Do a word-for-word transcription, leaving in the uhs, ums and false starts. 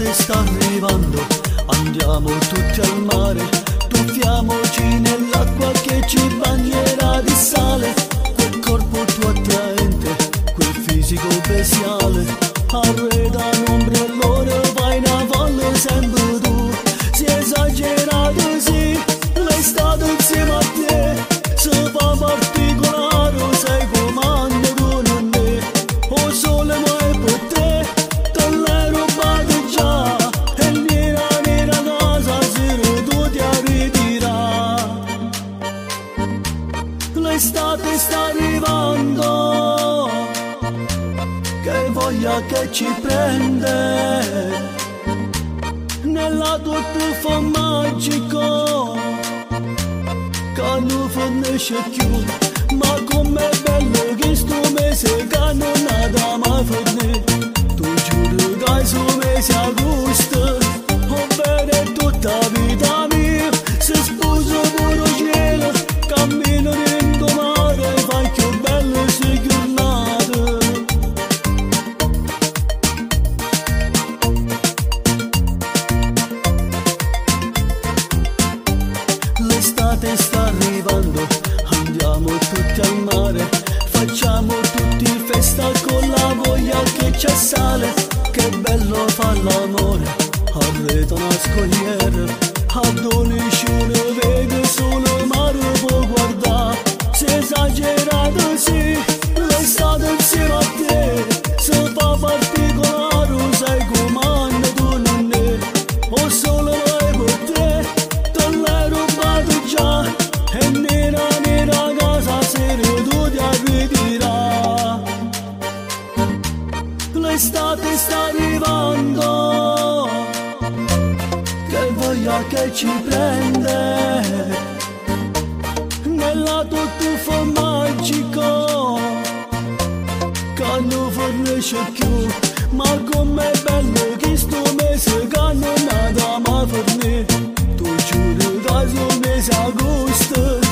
L'estate sta arrivando, andiamo tutti al mare, tuffiamoci nell'acqua che ci bagnerà di sale. Quel corpo tuo attraente, quel fisico bestiale, arreda un ombrellone, vai in a valle sempre tu. Si è esagerato sì, l'estate insieme a te, se fa particolare, sei comando tu non te. O sole muore per te, te l'hai rubato già, e nera nera casa se tu ti ritirà. L'estate sta arrivando, che voglia che ci prende, nella tua tuffo magico, che non fornisce più. Ma com'è bello che sto mese che non ha da mai fornire. Tu giuro che su mese agosto, ovvero tutta vita mia, se sposo pure cielo, cammino dentro mare, fai più belle se giornate. L'estate sta arrivando, andiamo tutti al mare, facciamo tutti festa con la voglia che c'è sale. Che bello fa l'amore, arreta una scogliera, ad ogni scena vede solo mare può guardare. Se esagerato sì, l'estate insieme a te, se fa particolare, sai comando tu non è. O solo vai per te, te l'hai rubato già, e nera nera casa se tu ti ritirà. L'estate sta arrivando, che voglia che ci prende, nella tua tuffo magico, che non fornisce più. Ma com'è bello che sto mese che non ha da mai fornire. Tu giuro che su mese agosto,